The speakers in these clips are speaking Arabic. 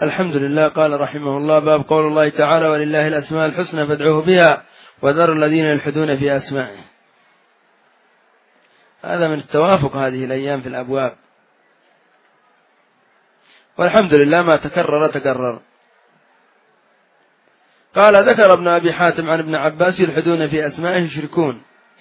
الحمد لله. قال رحمه الله: باب قول الله تعالى: ولله الأسماء الحسنى فادعوه بها وذروا الذين يلحدون في أسمائه. هذا من التوافق هذه الأيام في الأبواب، والحمد لله ما تكرر. قال: ذكر ابن أبي حاتم عن ابن عباس: يلحدون في أسمائه يشركون.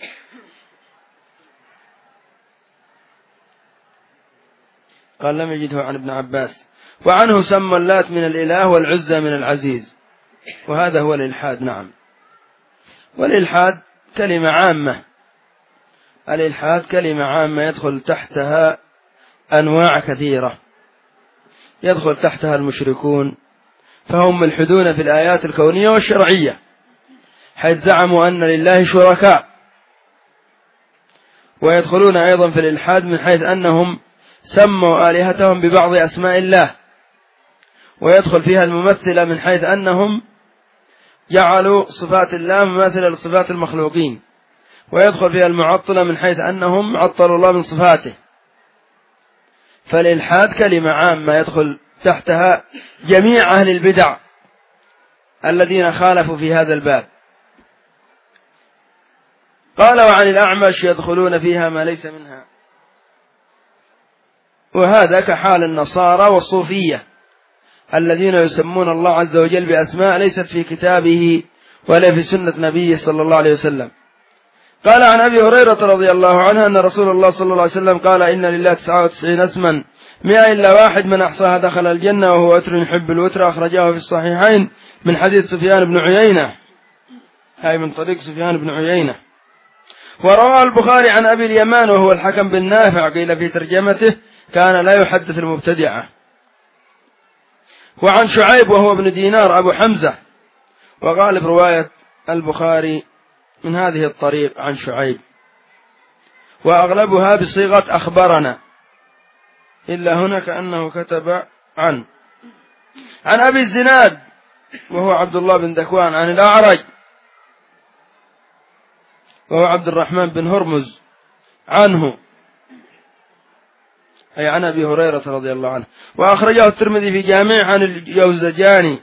قال: لم يجده عن ابن عباس. وعنه: سمى اللات من الإله والعزى من العزيز. وهذا هو الإلحاد. نعم، والإلحاد كلمة عامة. الإلحاد كلمة عامة يدخل تحتها أنواع كثيرة، يدخل تحتها المشركون، فهم ملحدون في الآيات الكونية والشرعية، حيث زعموا أن لله شركاء. ويدخلون أيضا في الإلحاد من حيث أنهم سموا آلهتهم ببعض أسماء الله، ويدخل فيها الممثلة من حيث أنهم جعلوا صفات الله مماثلة لصفات المخلوقين، ويدخل فيها المعطلة من حيث أنهم عطلوا الله من صفاته. فالإلحاد كلمة عامة يدخل تحتها جميع أهل البدع الذين خالفوا في هذا الباب. قال: وعن الأعمش: يدخلون فيها ما ليس منها. وهذا كحال النصارى والصوفية الذين يسمون الله عز وجل بأسماء ليست في كتابه ولا في سنة نبيه صلى الله عليه وسلم. قال: عن أبي هريرة رضي الله عنه أن رسول الله صلى الله عليه وسلم قال: إن لله 99 اسما 100 إلا واحد، من أحصاها دخل الجنة، وهو وتر يحب الوتر. أخرجاه في الصحيحين من حديث سفيان بن عيينة، أي من طريق سفيان بن عيينة. ورواه البخاري عن أبي اليمان وهو الحكم بن نافع، قيل في ترجمته: كان لا يحدث المبتدعة. وعن شعيب وهو ابن دينار أبو حمزة، وغالب رواية البخاري من هذه الطريق عن شعيب، وأغلبها بصيغة أخبرنا، إلا هنا كأنه كتب عن أبي الزناد وهو عبد الله بن ذكوان عن الأعرج وهو عبد الرحمن بن هرمز عنه، أي عن أبي هريرة رضي الله عنه. وأخرجه الترمذي في جامع عن الجوزجاني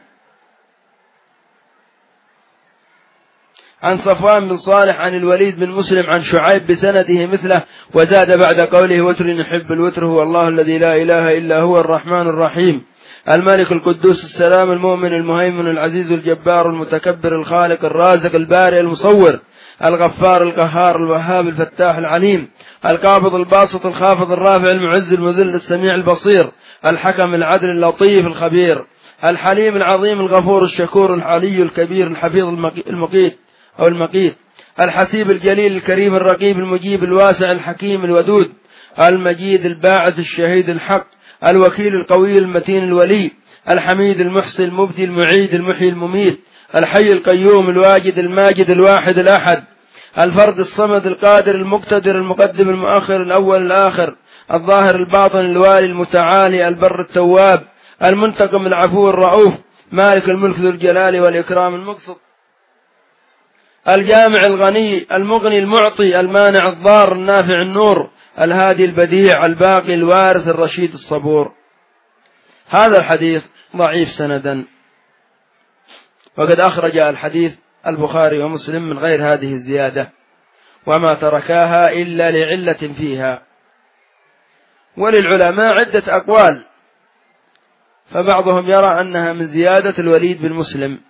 عن صفوان بن صالح عن الوليد بن مسلم عن شعيب بسنده مثله، وزاد بعد قوله: وتر يحب الوتر. هو الله الذي لا إله إلا هو الرحمن الرحيم الملك القدوس السلام المؤمن المهيمن العزيز الجبار المتكبر الخالق الرازق البارئ المصور الغفار القهار الوهاب الفتاح العليم القابض الباسط الخافض الرافع المعز المذل السميع البصير الحكم العدل اللطيف الخبير الحليم العظيم الغفور الشكور العلي الكبير الحفيظ المقيت الحسيب الجليل الكريم الرقيب المجيب الواسع الحكيم الودود المجيد الباعث الشهيد الحق الوكيل القوي المتين الولي الحميد المحصي المبدي المعيد المحيي المميت الحي القيوم الواجد الماجد الواحد الأحد الفرد الصمد القادر المقتدر المقدم المؤخر الأول الآخر الظاهر الباطن الوالي المتعالي البر التواب المنتقم العفو الرؤوف مالك الملك ذو الجلال والإكرام المقسط الجامع الغني المغني المعطي المانع الضار النافع النور الهادي البديع الباقي الوارث الرشيد الصبور. هذا الحديث ضعيف سندا، وقد أخرج الحديث البخاري ومسلم من غير هذه الزيادة، وما تركاها إلا لعلة فيها. وللعلماء عدة أقوال، فبعضهم يرى أنها من زيادة الوليد بن مسلم،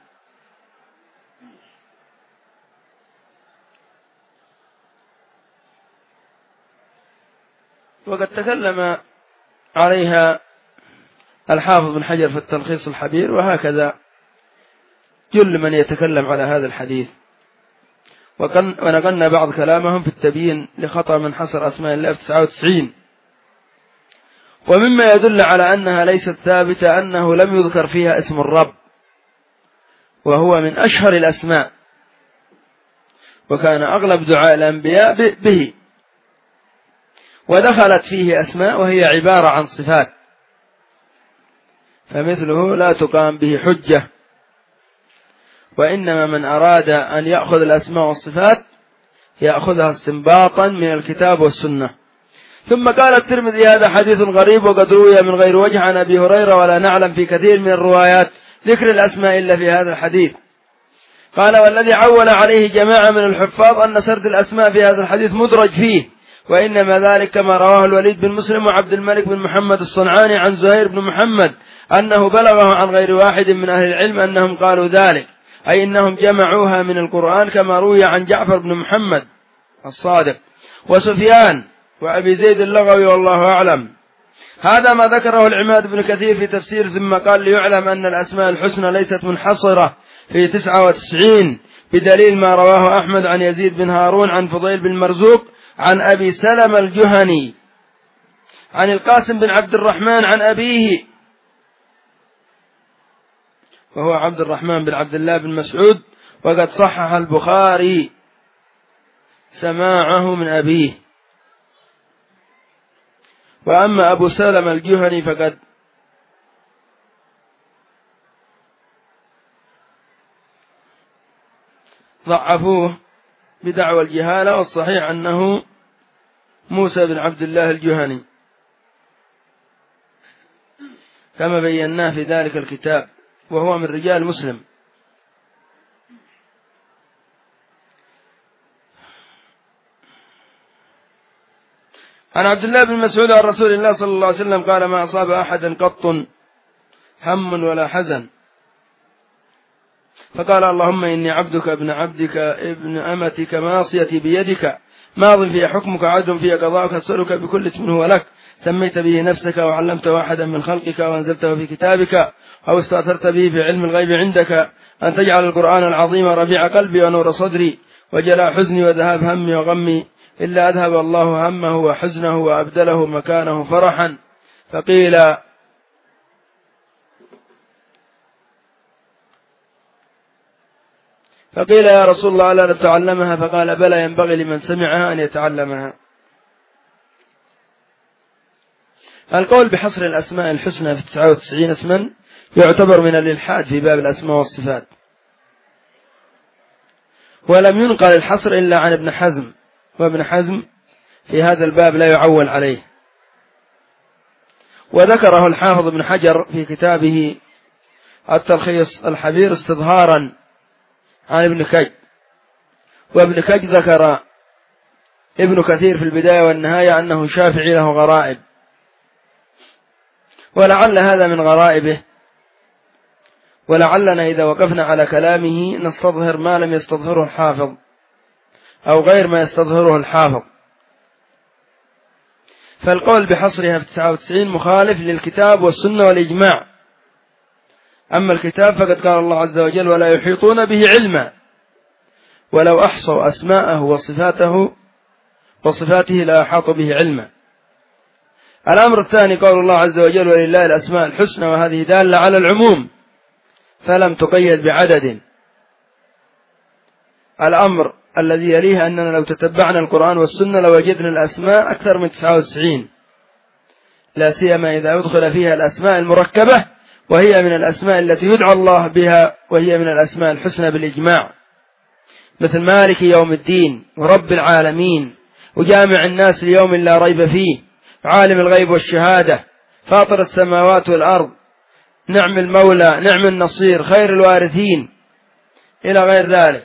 وقد تكلم عليها الحافظ بن حجر في التلخيص الحبير، وهكذا جل من يتكلم على هذا الحديث. ونقلنا بعض كلامهم في التبيين لخطأ من حصر أسماء الله في 99. ومما يدل على أنها ليست ثابتة أنه لم يذكر فيها اسم الرب، وهو من أشهر الأسماء، وكان أغلب دعاء الأنبياء به، ودخلت فيه أسماء وهي عبارة عن صفات، فمثله لا تقام به حجة. وإنما من أراد أن يأخذ الأسماء والصفات يأخذها استنباطا من الكتاب والسنة. ثم قال الترمذي هذا حديث غريب وقد روي من غير وجه عن أبي هريرة، ولا نعلم في كثير من الروايات ذكر الأسماء إلا في هذا الحديث. قال والذي عول عليه جماعة من الحفاظ أن سرد الأسماء في هذا الحديث مدرج فيه، وإنما ذلك كما رواه الوليد بن مسلم وعبد الملك بن محمد الصنعاني عن زهير بن محمد أنه بلغه عن غير واحد من أهل العلم أنهم قالوا ذلك، أي إنهم جمعوها من القرآن كما روي عن جعفر بن محمد الصادق وسفيان وأبي زيد اللغوي والله أعلم. هذا ما ذكره العماد بن كثير في تفسير، ثم قال ليعلم أن الأسماء الحسنى ليست منحصرة في 99 بدليل ما رواه أحمد عن يزيد بن هارون عن فضيل بن مرزوق عن أبي سلمة الجهني عن القاسم بن عبد الرحمن عن أبيه وهو عبد الرحمن بن عبد الله بن مسعود، وقد صحح البخاري سماعه من أبيه. وأما أبو سلمة الجهني فقد ضعفوه بدعوى الجهالة، والصحيح أنه موسى بن عبد الله الجهني كما بيناه في ذلك الكتاب، وهو من رجال مسلم. عن عبد الله بن مسعود عن رسول الله صلى الله عليه وسلم قال ما أصاب أحدا قط هم ولا حزن فقال اللهم إني عبدك ابن عبدك ابن أمتك ناصيتي بيدك ماض في حكمك عدل في قضاءك، أسألك بكل اسم هو لك سميت به نفسك وعلمت واحدا من خلقك وأنزلته في كتابك أو استأثرت به في علم الغيب عندك أن تجعل القرآن العظيم ربيع قلبي ونور صدري وجلاء حزني وذهاب همي وغمي، إلا أذهب الله همه وحزنه وأبدله مكانه فرحا. فقيل يا رسول الله ألا نتعلمها؟ فقال بلى ينبغي لمن سمعها أن يتعلمها. القول بحصر الأسماء الحسنى في 99 اسما يعتبر من الإلحاد في باب الأسماء والصفات، ولم ينقل الحصر إلا عن ابن حزم، وابن حزم في هذا الباب لا يعول عليه، وذكره الحافظ ابن حجر في كتابه التلخيص الحبير استظهارا عن ابن كج. وابن كج ذكر ابن كثير في البداية والنهاية أنه شافعي له غرائب، ولعل هذا من غرائبه، ولعلنا إذا وقفنا على كلامه نستظهر ما لم يستظهره الحافظ أو غير ما يستظهره الحافظ. فالقول بحصرها في 99 مخالف للكتاب والسنة والإجماع. أما الكتاب فقد قال الله عز وجل ولا يحيطون به علما ولو أحصوا أسماءه وصفاته لا أحاطوا به علما. الأمر الثاني قول الله عز وجل ولله الأسماء الحسنى، وهذه دالة على العموم فلم تقيد بعدد. الأمر الذي يليه أننا لو تتبعنا القرآن والسنة لوجدنا الأسماء أكثر من 99، لا سيما إذا أدخل فيها الأسماء المركبة، وهي من الأسماء التي يدعى الله بها، وهي من الأسماء الحسنى بالإجماع، مثل مالك يوم الدين ورب العالمين وجامع الناس ليوم لا ريب فيه، عالم الغيب والشهادة، فاطر السماوات والأرض، نعم المولى نعم النصير، خير الوارثين، إلى غير ذلك.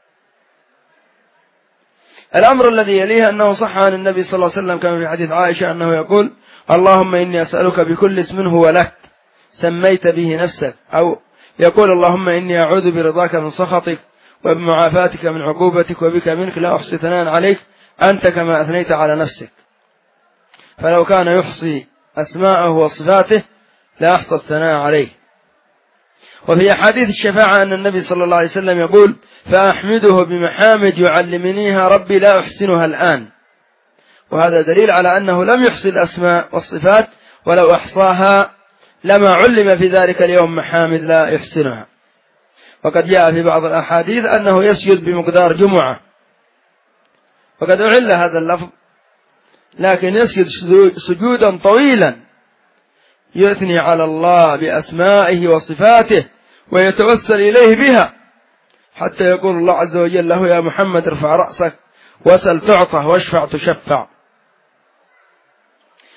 الأمر الذي يليه أنه صح عن النبي صلى الله عليه وسلم كما في حديث عائشة أنه يقول اللهم إني أسألك بكل اسم هو لك سميت به نفسك، أو يقول اللهم إني أعوذ برضاك من سخطك وبمعافاتك من عقوبتك وبك منك لا أحصي ثناء عليك أنت كما أثنيت على نفسك. فلو كان يحصي أسماءه وصفاته لا أحصى الثناء عليه. وفي حديث الشفاعة أن النبي صلى الله عليه وسلم يقول فأحمده بمحامد يعلمنيها ربي لا أحسنها الآن، وهذا دليل على أنه لم يحصي الأسماء والصفات، ولو أحصاها لما علم في ذلك اليوم محامد لا يحسنها. وقد جاء في بعض الأحاديث أنه يسجد بمقدار جمعة، وقد أعل هذا اللفظ، لكن يسجد سجودا طويلا يثني على الله بأسمائه وصفاته ويتوسل إليه بها، حتى يقول الله عز وجل له يا محمد ارفع رأسك وسل تعطى واشفع تشفع.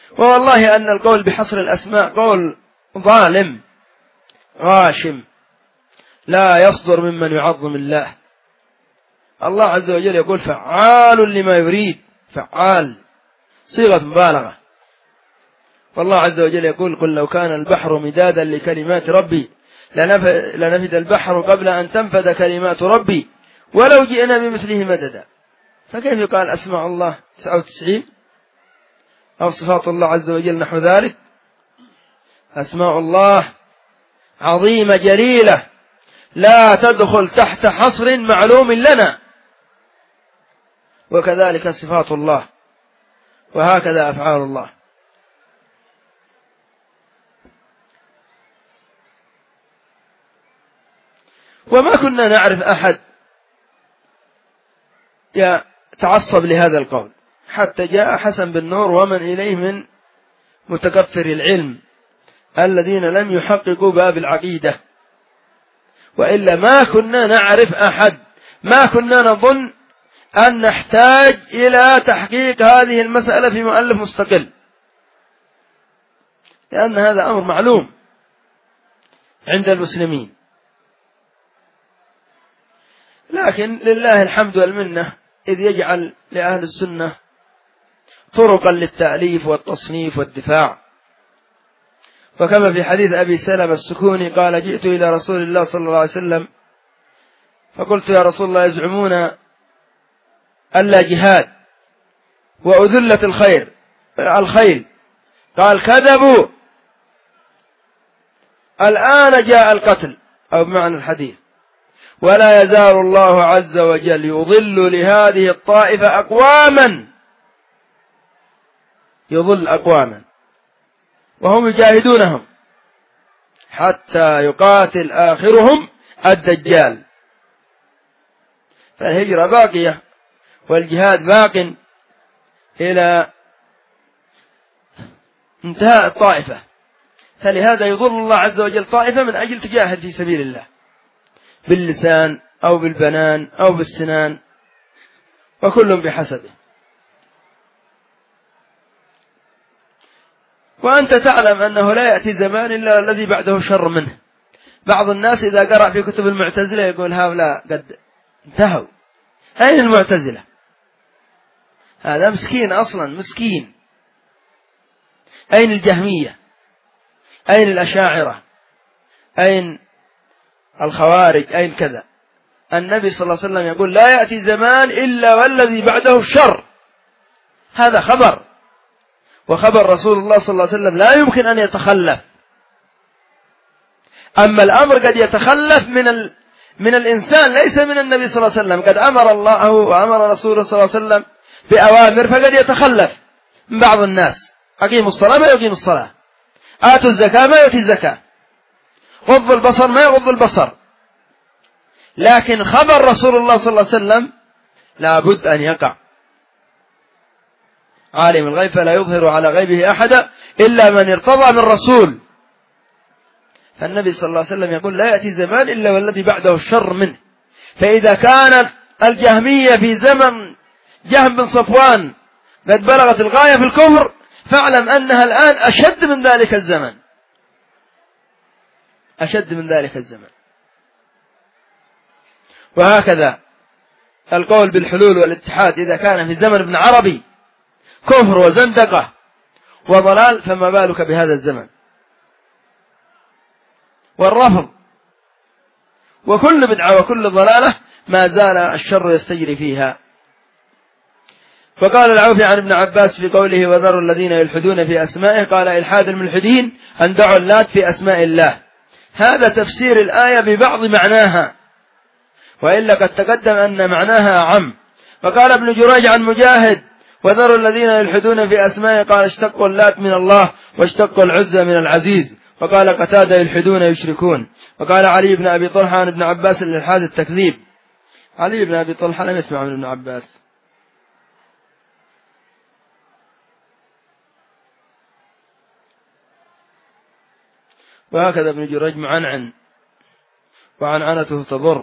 ووالله أن القول بحصر الأسماء قول ظالم غاشم لا يصدر ممن يعظم الله. الله عز وجل يقول فعال لما يريد، فعال صيغة مبالغة. والله عز وجل يقول قل لو كان البحر مدادا لكلمات ربي لنفد البحر قبل أن تنفد كلمات ربي ولو جئنا بمثله مددا. فكيف يقال أسماء الله 99 أو صفات الله عز وجل نحو ذلك؟ أسماء الله عظيمة جليلة لا تدخل تحت حصر معلوم لنا، وكذلك صفات الله، وهكذا أفعال الله. وما كنا نعرف أحد يتعصب لهذا القول حتى جاء حسن بن نور ومن إليه من متكفر العلم الذين لم يحققوا باب العقيدة، وإلا ما كنا نعرف أحد، ما كنا نظن أن نحتاج إلى تحقيق هذه المسألة في مؤلف مستقل، لأن هذا أمر معلوم عند المسلمين. لكن لله الحمد والمنة إذ يجعل لأهل السنة طرقا للتأليف والتصنيف والدفاع. وكما في حديث أبي سلمة السكوني قال جئت إلى رسول الله صلى الله عليه وسلم فقلت يا رسول الله يزعمون ألا جهاد وأذلة الخيل قال كذبوا الآن جاء القتل، أو بمعنى الحديث ولا يزال الله عز وجل يضل لهذه الطائفة أقواما، يضل أقواما وهم يجاهدونهم حتى يقاتل آخرهم الدجال. فالهجرة باقية والجهاد باق إلى انتهاء الطائفة، فلهذا يضل الله عز وجل طائفة من أجل تجاهد في سبيل الله باللسان أو بالبنان أو بالسنان، وكل بحسبه. وأنت تعلم أنه لا يأتي زمان إلا الذي بعده شر منه. بعض الناس إذا قرأ في كتب المعتزلة يقول هؤلاء قد انتهوا. أين المعتزلة؟ هذا مسكين أصلا، مسكين. أين الجهمية؟ أين الأشاعرة؟ أين الخوارج؟ أين كذا؟ النبي صلى الله عليه وسلم يقول لا يأتي زمان إلا والذي بعده الشر، هذا خبر، وخبر رسول الله صلى الله عليه وسلم لا يمكن أن يتخلف. أما الأمر قد يتخلف من الإنسان ليس من النبي صلى الله عليه وسلم، قد أمر الله وأمر رسوله صلى الله عليه وسلم بأوامر فقد يتخلف من بعض الناس. أقيموا الصلاة ما يقيم الصلاة، آتوا الزكاة ما يؤتي الزكاة، غض البصر ما يغض البصر. لكن خبر رسول الله صلى الله عليه وسلم لا بد أن يقع. عالم الغيب فلا يظهر على غيبه أحدا إلا من ارتضى من رسول. فالنبي صلى الله عليه وسلم يقول لا يأتي زمان إلا والذي بعده الشر منه. فإذا كانت الجهمية في زمن جهم بن صفوان قد بلغت الغاية في الكفر، فاعلم أنها الآن أشد من ذلك الزمن، أشد من ذلك الزمن. وهكذا القول بالحلول والاتحاد إذا كان في زمن ابن عربي كفر وزندقة وضلال، فما بالك بهذا الزمن؟ والرفض وكل بدعة وكل ضلالة ما زال الشر يستجري فيها. فقال العوفي عن ابن عباس في قوله وذروا الذين يلحدون في أسمائه، قال إلحاد الملحدين أن دعوا اللات في أسماء الله. هذا تفسير الآية ببعض معناها، وإلا قد تقدم أن معناها عم. فقال ابن جريج عن مجاهد وذروا الذين يلحدون في أسمائه، قال اشتقوا اللات من الله واشتقوا العزى من العزيز. وقال قتادة يلحدون يشركون. وقال علي بن أبي طلحة عن ابن عباس الإلحاد التكذيب. علي بن أبي طلحة لم يسمع من ابن عباس. وهكذا ابن جريج معنعن وعنعنته تضر.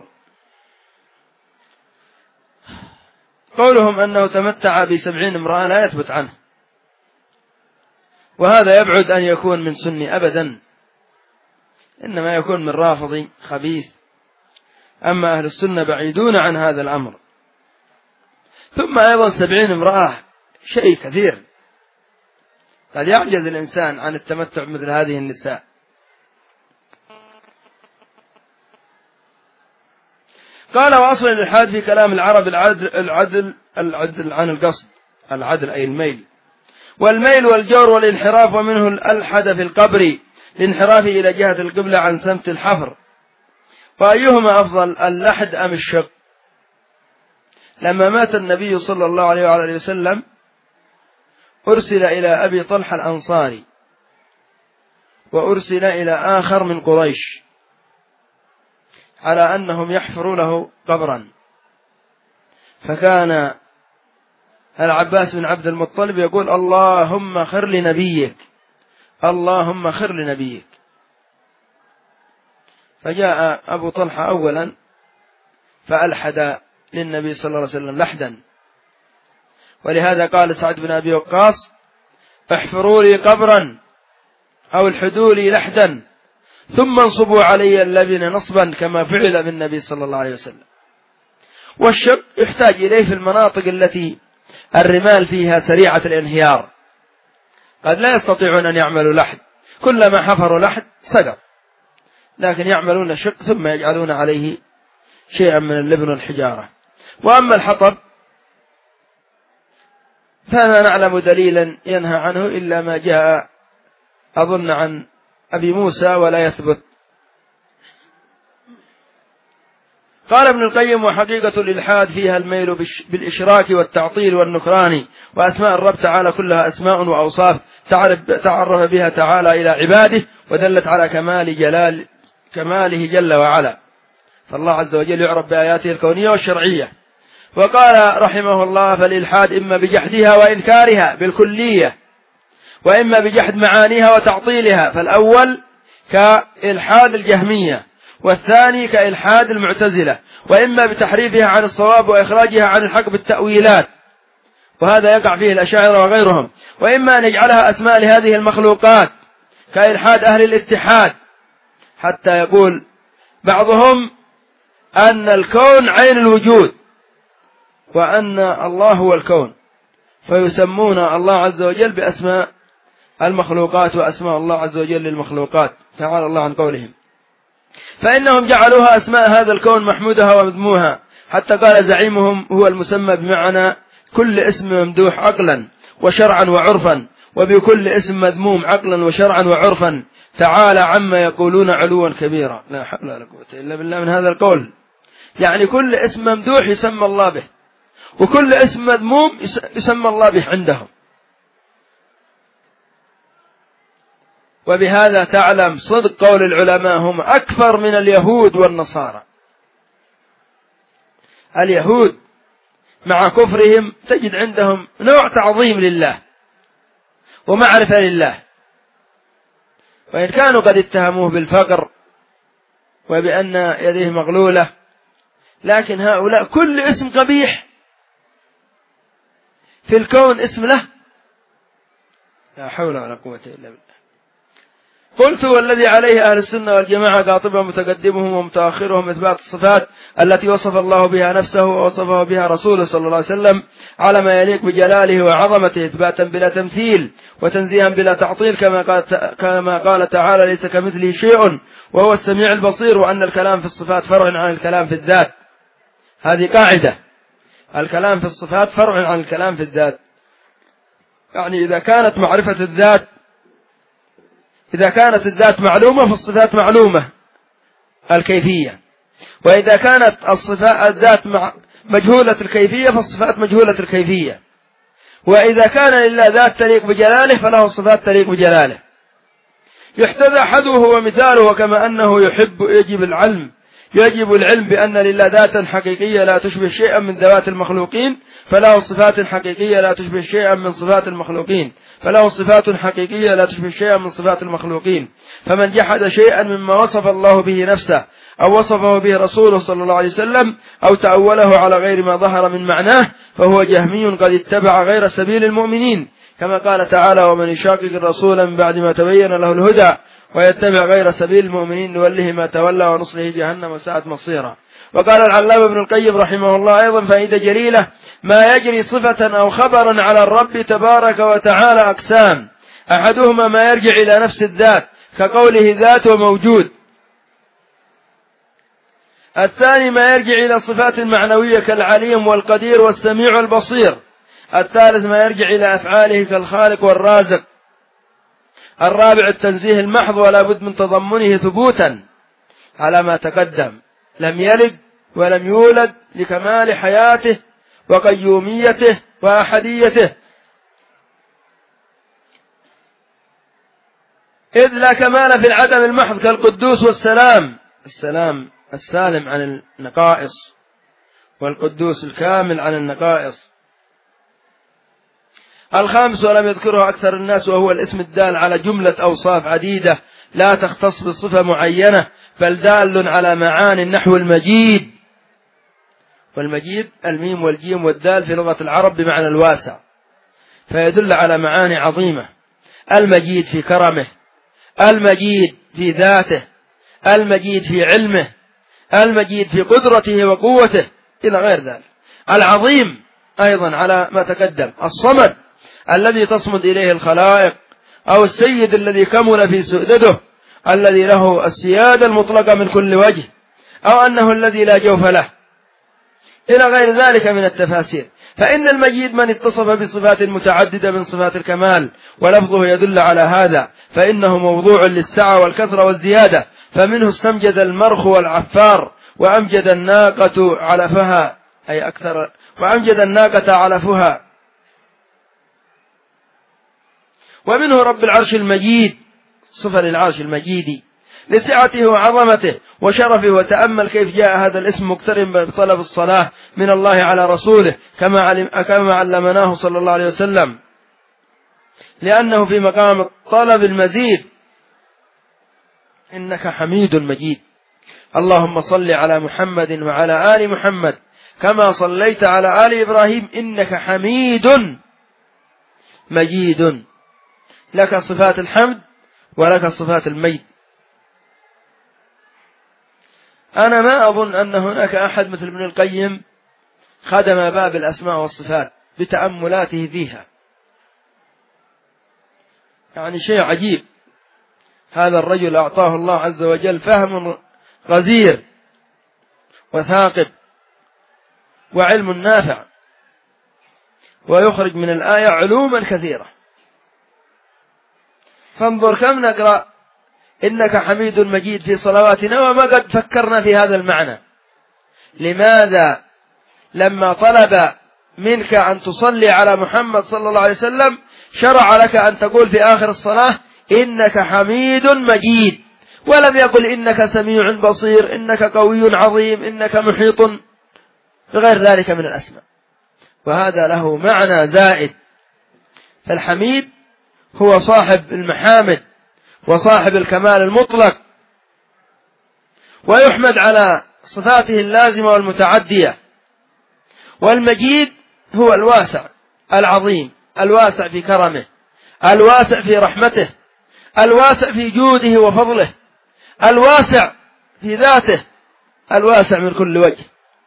قولهم أنه تمتع ب70 امرأة لا يثبت عنه، وهذا يبعد أن يكون من سني أبدا، إنما يكون من رافضي خبيث. أما أهل السنة بعيدون عن هذا الأمر. ثم أيضا 70 امرأة شيء كثير، قد يعجز الإنسان عن التمتع مثل هذه النساء. قال وأصل الإلحاد في كلام العرب العدل عن القصد، العدل أي الميل، والميل والجور والانحراف، ومنه الألحد في القبر الانحراف إلى جهة القبلة عن سمت الحفر. وأيهما أفضل، اللحد أم الشق؟ لما مات النبي صلى الله عليه وآله وسلم أرسل إلى أبي طلحة الأنصاري، وأرسل إلى آخر من قريش على أنهم يحفروا له قبرا، فكان العباس بن عبد المطلب يقول اللهم خر لنبيك، اللهم خر لنبيك. فجاء أبو طلحة أولا فألحد للنبي صلى الله عليه وسلم لحدا، ولهذا قال سعد بن أبي وقاص احفروا لي قبرا أو الحدوا لي لحدا ثم انصبوا علي اللبن نصبا كما فعل بالنبي صلى الله عليه وسلم. والشق يحتاج إليه في المناطق التي الرمال فيها سريعة الانهيار، قد لا يستطيعون أن يعملوا لحد، كلما حفروا لحد سقط، لكن يعملون شق ثم يجعلون عليه شيئا من اللبن والحجارة. وأما الحطب فلا نعلم دليلا ينهى عنه إلا ما جاء أظن عن أبي موسى ولا يثبت. قال ابن القيم وحقيقة الإلحاد فيها الميل بالإشراك والتعطيل والنكران، وأسماء الرب تعالى كلها أسماء وأوصاف تعرف بها تعالى إلى عباده ودلت على كماله جل وعلا، فالله عز وجل يعرف بآياته الكونية والشرعية. وقال رحمه الله فالإلحاد إما بجحدها وإنكارها بالكلية، وإما بجحد معانيها وتعطيلها، فالأول كإلحاد الجهمية، والثاني كإلحاد المعتزلة، وإما بتحريفها عن الصواب وإخراجها عن الحق بالتأويلات، وهذا يقع فيه الأشاعرة وغيرهم، وإما أن يجعلها أسماء لهذه المخلوقات كإلحاد أهل الاتحاد، حتى يقول بعضهم أن الكون عين الوجود وأن الله هو الكون، فيسمون الله عز وجل بأسماء المخلوقات وأسماء الله عز وجل للمخلوقات، تعالى الله عن قولهم. فإنهم جعلوها أسماء هذا الكون محمودها ومذموها، حتى قال زعيمهم هو المسمى بمعنى كل اسم ممدوح عقلا وشرعا وعرفا، وبكل اسم مذموم عقلا وشرعا وعرفا، تعالى عما يقولون علوا كبيرا. لا حول ولا قوة إلا بالله من هذا القول. يعني كل اسم ممدوح يسمى الله به، وكل اسم مذموم يسمى الله به عندهم. وبهذا تعلم صدق قول العلماء هم أكثر من اليهود والنصارى. اليهود مع كفرهم تجد عندهم نوع تعظيم لله ومعرفة لله، وإن كانوا قد اتهموه بالفقر وبأن يديه مغلولة، لكن هؤلاء كل اسم قبيح في الكون اسم له، لا حول ولا قوة إلا بالله. قلت والذي عليه أهل السنة والجماعة قاطبة متقدمهم ومتأخرهم إثبات الصفات التي وصف الله بها نفسه ووصفه بها رسوله صلى الله عليه وسلم على ما يليق بجلاله وعظمته، إثباتا بلا تمثيل وتنزيها بلا تعطيل، كما قال تعالى ليس كمثله شيء وهو السميع البصير، وأن الكلام في الصفات فرع عن الكلام في الذات. هذه قاعدة، الكلام في الصفات فرع عن الكلام في الذات. يعني إذا كانت معرفة الذات، إذا كانت الذات معلومة فالصفات معلومة الكيفية، وإذا كانت الذات مجهولة الكيفية فالصفات مجهولة الكيفية، وإذا كان لله ذات تليق بجلاله فله الصفات تليق بجلاله. يحتذى أحده ومثاله، وكما أنه يجب العلم بأن لله ذاتا حقيقية لا تشبه شيئا من ذوات المخلوقين، فله صفات حقيقية لا تشبه شيئا من صفات المخلوقين، فله صفات حقيقية لا تشبه شيئا من صفات المخلوقين. فمن جحد شيئا مما وصف الله به نفسه أو وصفه به رسوله صلى الله عليه وسلم أو تأوله على غير ما ظهر من معناه فهو جهمي قد اتبع غير سبيل المؤمنين، كما قال تعالى: ومن يشاقق الرسول من بعد ما تبين له الهدى ويتبع غير سبيل المؤمنين نوله ما تولى ونصله جهنم وساءت مصيرا. وقال العلامة ابن القيم رحمه الله أيضا فائدة جليلة: ما يجري صفة أو خبرا على الرب تبارك وتعالى أقسام: أحدهما ما يرجع إلى نفس الذات كقوله ذاته موجود. الثاني ما يرجع إلى صفات معنوية كالعليم والقدير والسميع والبصير. الثالث ما يرجع إلى أفعاله كالخالق والرازق. الرابع التنزيه المحض ولا بد من تضمنه ثبوتا على ما تقدم: لم يلد ولم يولد لكمال حياته وقيوميته وأحديته، إذ لا كمال في العدم المحض كالقدوس والسلام، السلام السالم عن النقائص، والقدوس الكامل عن النقائص. الخامس ولم يذكره أكثر الناس وهو الاسم الدال على جملة أوصاف عديدة لا تختص بصفة معينة بل دال على معاني نحو المجيد. والمجيد الميم والجيم والدال في لغة العرب بمعنى الواسع، فيدل على معاني عظيمة: المجيد في كرمه، المجيد في ذاته، المجيد في علمه، المجيد في قدرته وقوته إلى غير ذلك. العظيم أيضا على ما تقدم: الصمد الذي تصمد إليه الخلائق، أو السيد الذي كمل في سؤدده، الذي له السيادة المطلقة من كل وجه، أو أنه الذي لا جوف له، إلى غير ذلك من التفاسير. فإن المجيد من اتصف بصفات متعددة من صفات الكمال، ولفظه يدل على هذا، فإنه موضوع للسعة والكثرة والزيادة. فمنه استمجد المرخ والعفار، وأمجد الناقة علفها، أي أكثر، وأمجد الناقة علفها. ومنه رب العرش المجيد، صفة للعرش المجيد لسعته وعظمته وشرفه. وتأمل كيف جاء هذا الاسم مقترن بطلب الصلاة من الله على رسوله كما علمناه صلى الله عليه وسلم، لأنه في مقام طلب المزيد: إنك حميد مجيد. اللهم صل على محمد وعلى آل محمد كما صليت على آل إبراهيم إنك حميد مجيد. لك صفات الحمد ولك صفات المجد. أنا ما أظن أن هناك أحد مثل ابن القيم خدم باب الأسماء والصفات بتأملاته فيها، يعني شيء عجيب. هذا الرجل أعطاه الله عز وجل فهم غزير وثاقب وعلم نافع، ويخرج من الآية علوما كثيرة. فانظر كم نقرأ إنك حميد مجيد في صلواتنا وما قد فكرنا في هذا المعنى. لماذا لما طلب منك أن تصلي على محمد صلى الله عليه وسلم شرع لك أن تقول في آخر الصلاة إنك حميد مجيد، ولم يقل إنك سميع بصير، إنك قوي عظيم، إنك محيط بغير ذلك من الأسماء؟ وهذا له معنى زائد. فالحميد هو صاحب المحامد وصاحب الكمال المطلق، ويحمد على صفاته اللازمة والمتعدية. والمجيد هو الواسع العظيم، الواسع في كرمه، الواسع في رحمته، الواسع في جوده وفضله، الواسع في ذاته، الواسع من كل وجه.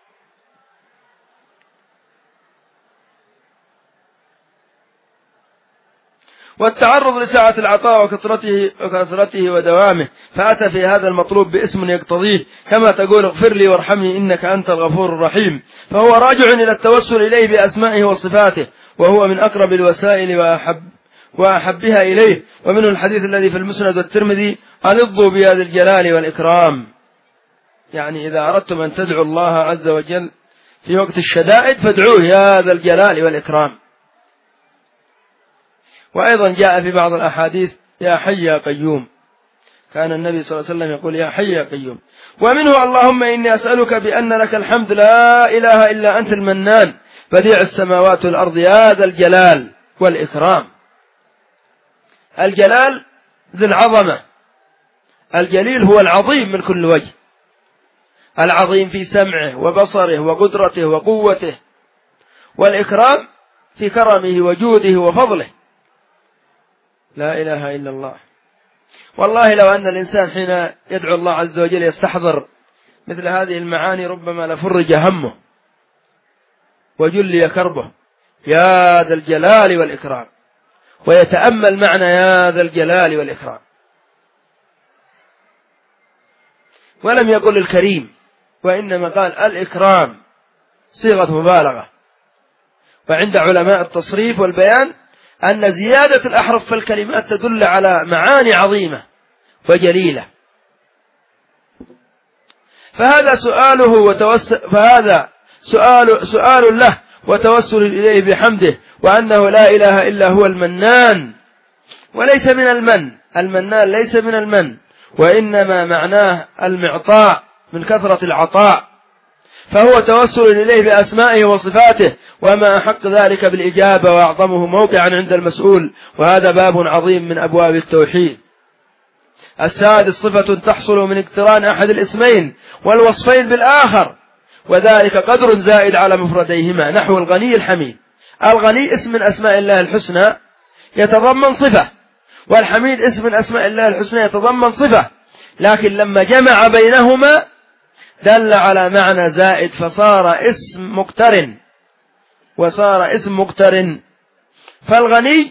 والتعرض لسعة العطاء وكثرته ودوامه، فأتى في هذا المطلوب باسم يقتضيه، كما تقول اغفر لي وارحمني إنك أنت الغفور الرحيم. فهو راجع إلى التوسل إليه بأسمائه وصفاته، وهو من أقرب الوسائل وأحبها إليه. ومنه الحديث الذي في المسند والترمذي: ألظوا بهذا الجلال والإكرام. يعني إذا أردتم أن تدعوا الله عز وجل في وقت الشدائد فادعوه يا ذا الجلال والإكرام. وأيضا جاء في بعض الأحاديث: يا حي يا قيوم. كان النبي صلى الله عليه وسلم يقول: يا حي يا قيوم. ومنه: اللهم إني أسألك بأن لك الحمد لا إله إلا أنت المنان بديع السماوات والأرض يا ذا الجلال والإكرام. الجلال ذي العظمة، الجليل هو العظيم من كل وجه، العظيم في سمعه وبصره وقدرته وقوته، والإكرام في كرمه وجوده وفضله. لا إله إلا الله. والله لو أن الإنسان حين يدعو الله عز وجل يستحضر مثل هذه المعاني ربما لفرج همه وجلي كربه يا ذا الجلال والإكرام، ويتأمل معنى يا ذا الجلال والإكرام. ولم يقل الكريم، وإنما قال الإكرام صيغة مبالغة. وعند علماء التصريف والبيان أن زيادة الأحرف في الكلمات تدل على معاني عظيمة وجليلة. فهذا سؤال له وتوسل إليه بحمده، وأنه لا إله إلا هو المنان، وليس من المنان ليس من المن، وإنما معناه المعطاء من كثرة العطاء، فهو توسل إليه بأسمائه وصفاته، وما أحق ذلك بالإجابة وأعظمه موقعا عند المسؤول، وهذا باب عظيم من أبواب التوحيد. السادس صفة تحصل من اقتران أحد الاسمين والوصفين بالآخر، وذلك قدر زائد على مفرديهما، نحو الغني الحميد. الغني اسم من أسماء الله الحسنى يتضمن صفة، والحميد اسم من أسماء الله الحسنى يتضمن صفة، لكن لما جمع بينهما دل على معنى زائد فصار اسم مقترن. فالغني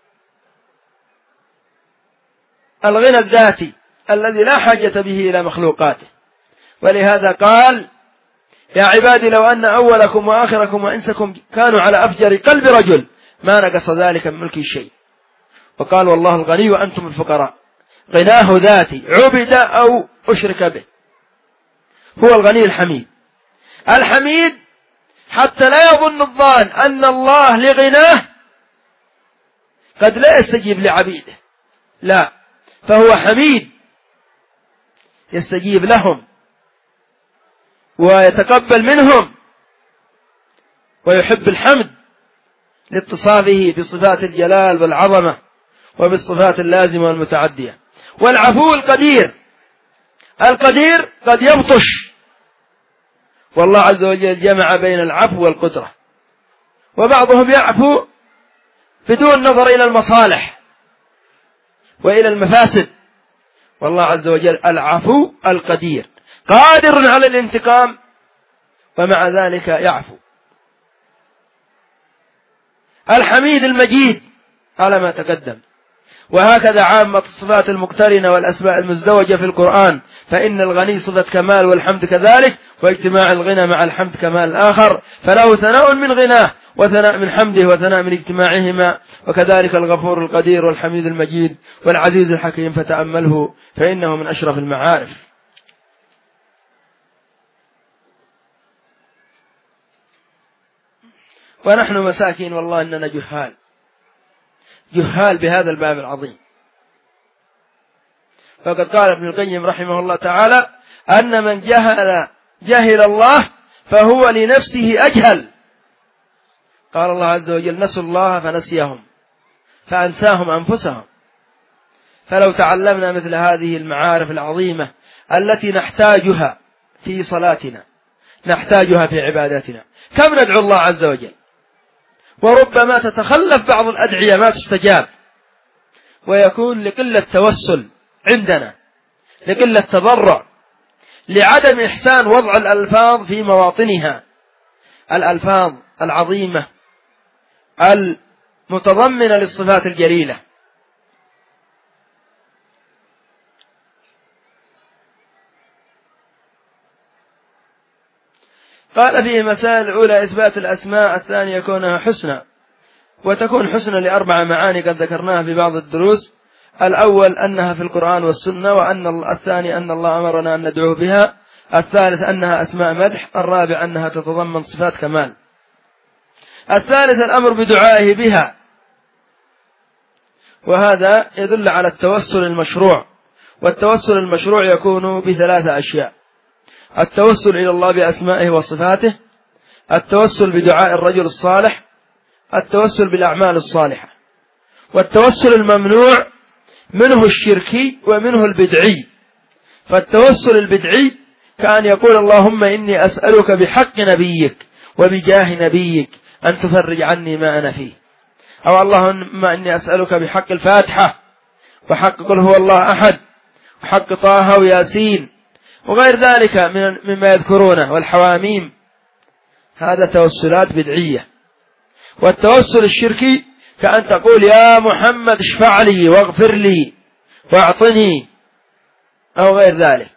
الغنى الذاتي الذي لا حاجة به إلى مخلوقاته، ولهذا قال يا عبادي لو أن أولكم وآخركم وإنسكم كانوا على أفجر قلب رجل ما نقص ذلك من ملكي شيء. وقال والله الغني وأنتم الفقراء، غناه ذاتي عبد أو أشرك به، هو الغني الحميد. الحميد حتى لا يظن الظان أن الله لغناه قد لا يستجيب لعبيده، لا، فهو حميد يستجيب لهم ويتقبل منهم ويحب الحمد لاتصافه بصفات الجلال والعظمة وبالصفات اللازمة والمتعدية. والعفو القدير قد يبطش، والله عز وجل جمع بين العفو والقدرة، وبعضهم يعفو بدون نظر إلى المصالح وإلى المفاسد، والله عز وجل العفو القدير قادر على الانتقام ومع ذلك يعفو. الحميد المجيد على ما تقدم. وهكذا عامة الصفات المقترنة والأسماء المزدوجة في القرآن، فإن الغني صفة كمال والحمد كذلك، واجتماع الغنى مع الحمد كمال آخر، فله ثناء من غناه وثناء من حمده وثناء من اجتماعهما. وكذلك الغفور القدير والحميد المجيد والعزيز الحكيم، فتأمله فإنه من أشرف المعارف. ونحن مساكين والله إننا جهال بهذا الباب العظيم. فقد قال ابن القيم رحمه الله تعالى أن من جهل الله فهو لنفسه أجهل. قال الله عز وجل نسوا الله فنسيهم فأنساهم أنفسهم. فلو تعلمنا مثل هذه المعارف العظيمة التي نحتاجها في صلاتنا، نحتاجها في عباداتنا، كم ندعو الله عز وجل، وربما تتخلف بعض الأدعية ما تستجاب، ويكون لقلة توسل عندنا، لقلة تضرع، لعدم إحسان وضع الألفاظ في مواطنها، الألفاظ العظيمة المتضمنة للصفات الجليلة. قال فيه مسائل: الأولى إثبات الأسماء، الثانية كونها حسنى، وتكون حسنى لأربع معاني قد ذكرناها في بعض الدروس. الأول أنها في القرآن والسنة، وأن الثاني أن الله أمرنا أن ندعوه بها، الثالث أنها أسماء مدح، الرابع أنها تتضمن صفات كمال، الثالث الأمر بدعائه بها. وهذا يدل على التوسل المشروع، والتوسل المشروع يكون بثلاثة أشياء: التوسل إلى الله بأسمائه وصفاته، التوسل بدعاء الرجل الصالح، التوسل بالأعمال الصالحة. والتوسل الممنوع منه الشركي ومنه البدعي. فالتوسل البدعي كأن يقول: اللهم إني أسألك بحق نبيك وبجاه نبيك أن تفرج عني ما أنا فيه. أو اللهم إني أسألك بحق الفاتحة وحق قل هو الله أحد وحق طه وياسين وغير ذلك مما يذكرونه والحواميم. هذا توسلات بدعية. والتوسل الشركي كأن تقول يا محمد اشفع لي واغفر لي واعطني أو غير ذلك.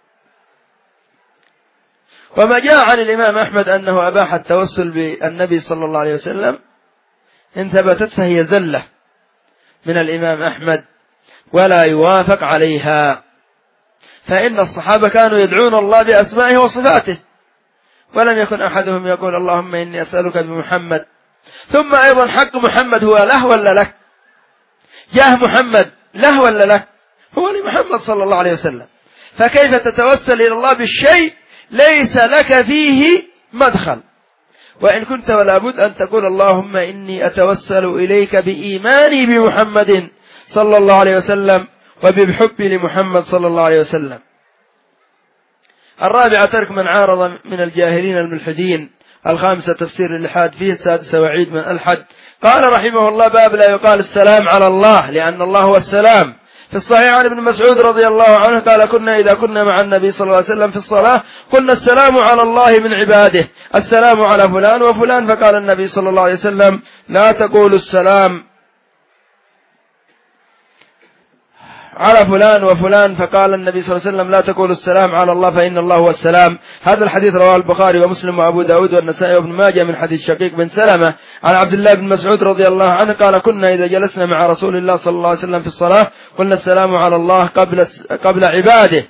وما جاء عن الإمام أحمد أنه أباح التوسل بالنبي صلى الله عليه وسلم إن ثبتت فهي زلة من الإمام أحمد ولا يوافق عليها، فإن الصحابة كانوا يدعون الله بأسمائه وصفاته، ولم يكن أحدهم يقول اللهم إني أسألك بمحمد. ثم أيضا حق محمد هو له ولا لك؟ جاه محمد له ولا لك؟ هو لمحمد صلى الله عليه وسلم، فكيف تتوسل إلى الله بالشيء ليس لك فيه مدخل؟ وإن كنت ولا بد أن تقول اللهم إني أتوسل إليك بإيماني بمحمد صلى الله عليه وسلم وبحبي لمحمد صلى الله عليه وسلم. الرابعة ترك من عارض من الجاهلين الملحدين. الخامسة تفسير الإلحاد فيه. السادسة وعيد من ألحد. قال رحمه الله باب لا يقال السلام على الله لأن الله هو السلام. في الصحيح عن ابن مسعود رضي الله عنه قال كنا إذا كنا مع النبي صلى الله عليه وسلم في الصلاة قلنا السلام على الله من عباده، السلام على فلان وفلان، فقال النبي صلى الله عليه وسلم لا تقولوا السلام على فلان وفلان، فقال النبي صلى الله عليه وسلم لا تقولوا السلام على الله فإن الله هو السلام. هذا الحديث رواه البخاري ومسلم وأبو داود والنسائي وابن ماجه من حديث شقيق بن سلمة عن عبد الله بن مسعود رضي الله عنه قال كنا إذا جلسنا مع رسول الله صلى الله عليه وسلم في الصلاة قلنا السلام على الله قبل عباده،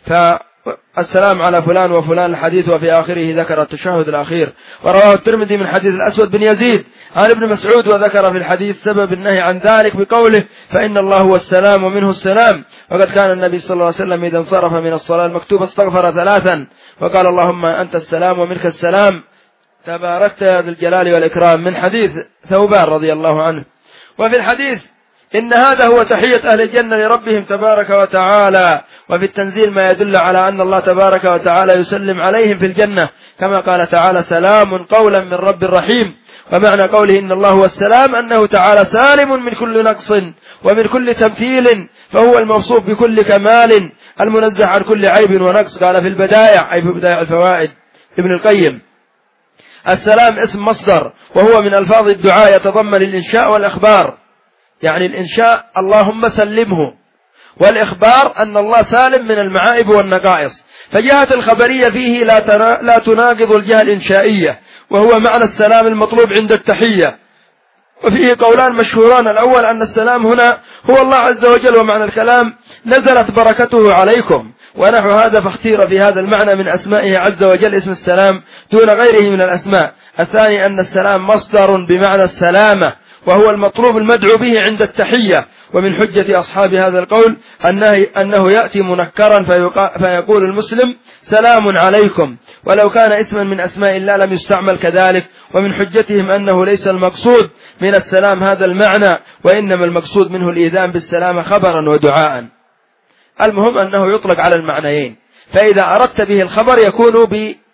فالسلام على فلان وفلان الحديث، وفي آخره ذكر التشهد الأخير. ورواه الترمذي من حديث الأسود بن يزيد عن ابن مسعود وذكر في الحديث سبب النهي عن ذلك بقوله فإن الله هو السلام ومنه السلام. وقد كان النبي صلى الله عليه وسلم إذا انصرف من الصلاة المكتوبة استغفر 3 وقال اللهم أنت السلام ومنك السلام تباركت يا ذا الجلال والإكرام، من حديث ثوبان رضي الله عنه. وفي الحديث إن هذا هو تحية أهل الجنة لربهم تبارك وتعالى. وفي التنزيل ما يدل على أن الله تبارك وتعالى يسلم عليهم في الجنة كما قال تعالى سلام قولا من رب رحيم. ومعنى قوله إن الله هو السلام أنه تعالى سالم من كل نقص ومن كل تمثيل، فهو الموصوف بكل كمال المنزه عن كل عيب ونقص. قال في البدائع أي في بدائع الفوائد ابن القيم السلام اسم مصدر وهو من ألفاظ الدعاء يتضمن الإنشاء والإخبار، يعني الإنشاء اللهم سلمه، والإخبار أن الله سالم من المعائب والنقائص، فجهة الخبرية فيه لا تناقض الجهة الإنشائية، وهو معنى السلام المطلوب عند التحية. وفيه قولان مشهوران، الأول أن السلام هنا هو الله عز وجل، ومعنى الكلام نزلت بركته عليكم، ونحو هذا فاختير في هذا المعنى من أسمائه عز وجل اسم السلام دون غيره من الأسماء. الثاني أن السلام مصدر بمعنى السلامة، وهو المطلوب المدعو به عند التحية. ومن حجة أصحاب هذا القول أنه يأتي منكرا فيقول المسلم سلام عليكم، ولو كان اسما من أسماء الله لم يستعمل كذلك. ومن حجتهم أنه ليس المقصود من السلام هذا المعنى، وإنما المقصود منه الإيذان بالسلام خبرا ودعاء. المهم أنه يطلق على المعنيين، فإذا أردت به الخبر يكون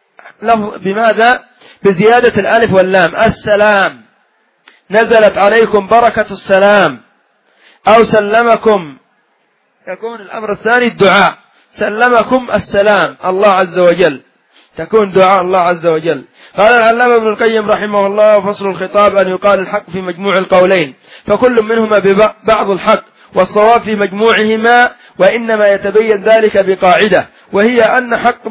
بماذا؟ بزيادة الألف واللام، السلام نزلت عليكم بركة السلام، أو سلمكم، يكون الأمر الثاني الدعاء، سلمكم السلام الله عز وجل، تكون دعاء الله عز وجل. قال العلامة ابن القيم رحمه الله فصل الخطاب أن يقال الحق في مجموع القولين، فكل منهما ببعض الحق، والصواب في مجموعهما، وإنما يتبين ذلك بقاعدة، وهي أن حق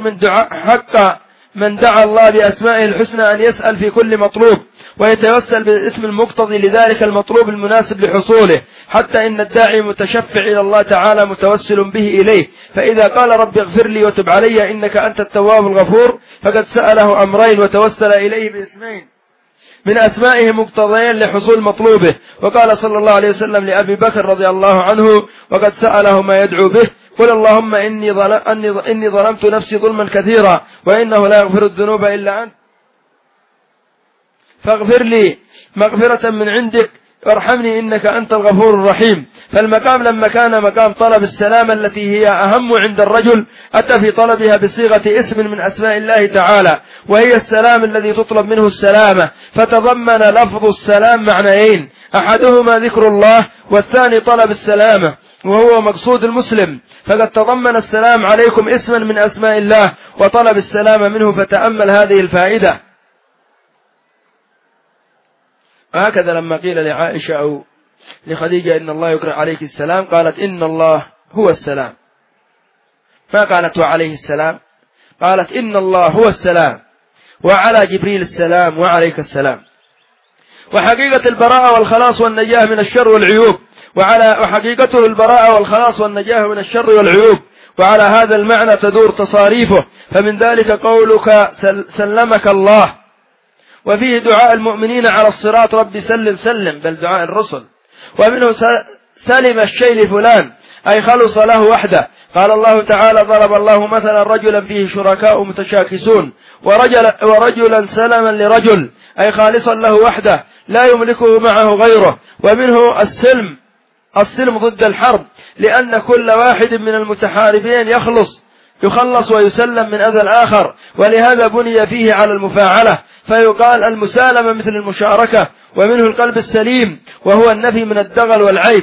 من دعا الله بأسمائه الحسنى أن يسأل في كل مطلوب ويتوسل بالاسم المقتضي لذلك المطلوب المناسب لحصوله، حتى إن الداعي متشفع إلى الله تعالى متوسل به إليه، فإذا قال رب اغفر لي وتب علي إنك أنت التواب الغفور فقد سأله أمرين وتوسل إليه باسمين من أسمائه مقتضيين لحصول مطلوبه. وقال صلى الله عليه وسلم لأبي بكر رضي الله عنه وقد سأله ما يدعو به قل اللهم إني ظلمت نفسي ظلما كثيرا وإنه لا يغفر الذنوب إلا أنت فاغفر لي مغفرة من عندك وارحمني إنك أنت الغفور الرحيم. فالمقام لما كان مقام طلب السلامة التي هي أهم عند الرجل أتى في طلبها بصيغة اسم من أسماء الله تعالى، وهي السلام الذي تطلب منه السلامة، فتضمن لفظ السلام معنيين، أحدهما ذكر الله والثاني طلب السلامة وهو مقصود المسلم. فقد تضمن السلام عليكم اسما من أسماء الله وطلب السلامة منه، فتأمل هذه الفائدة. وهكذا لما قيل لعائشة أو لخديجة إن الله يقرأ عليك السلام، قالت إن الله هو السلام، ما قالت وعليه السلام، قالت إن الله هو السلام وعلى جبريل السلام وعليك السلام. وحقيقة البراءة والخلاص والنجاة من الشر والعيوب، وحقيقته البراءة والخلاص والنجاة من الشر والعيوب، وعلى هذا المعنى تدور تصاريفه. فمن ذلك قولك سلمك الله، وفيه دعاء المؤمنين على الصراط رب سلم سلم، بل دعاء الرسل. ومنه سلم الشيء لفلان أي خلص له وحده. قال الله تعالى ضرب الله مثلا رجلا فيه شركاء متشاكسون ورجلا سلما لرجل أي خالصا له وحده لا يملكه معه غيره. ومنه السلم ضد الحرب، لأن كل واحد من المتحاربين يخلص ويسلم من أذى الآخر، ولهذا بني فيه على المفاعلة، فيقال المسالمة مثل المشاركة. ومنه القلب السليم وهو النفي من الدغل والعيب،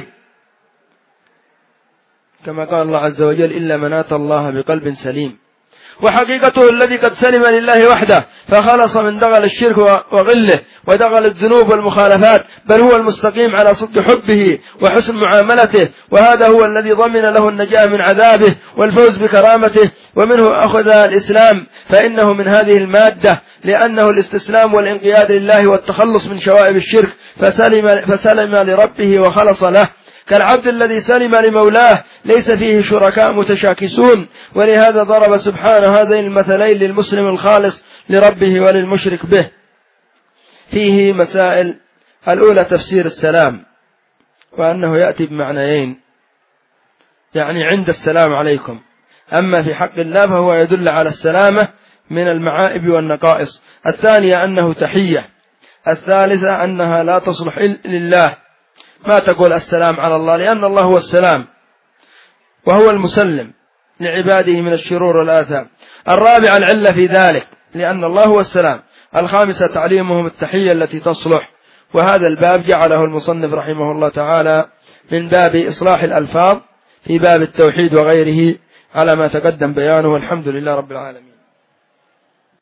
كما قال الله عز وجل إلا من أتى الله بقلب سليم. وحقيقته الذي قد سلم لله وحده فخلص من دغل الشرك وغله ودغل الذنوب والمخالفات، بل هو المستقيم على صدق حبه وحسن معاملته، وهذا هو الذي ضمن له النجاة من عذابه والفوز بكرامته. ومنه أخذ الإسلام، فإنه من هذه المادة، لأنه الاستسلام والانقياد لله والتخلص من شوائب الشرك، فسلم لربه وخلص له، كالعبد الذي سلم لمولاه ليس فيه شركاء متشاكسون. ولهذا ضرب سبحانه هذين المثلين للمسلم الخالص لربه وللمشرك به. فيه مسائل: الأولى تفسير السلام، وأنه يأتي بمعنيين، يعني عند السلام عليكم، أما في حق الله فهو يدل على السلامة من المعائب والنقائص. الثانية أنه تحية. الثالثة أنها لا تصلح لله، ما تقول السلام على الله، لأن الله هو السلام وهو المسلم لعباده من الشرور والآثام. الرابعة العلة في ذلك، لأن الله هو السلام. الخامسة تعليمهم التحية التي تصلح. وهذا الباب جعله المصنف رحمه الله تعالى من باب إصلاح الألفاظ في باب التوحيد وغيره على ما تقدم بيانه. الحمد لله رب العالمين.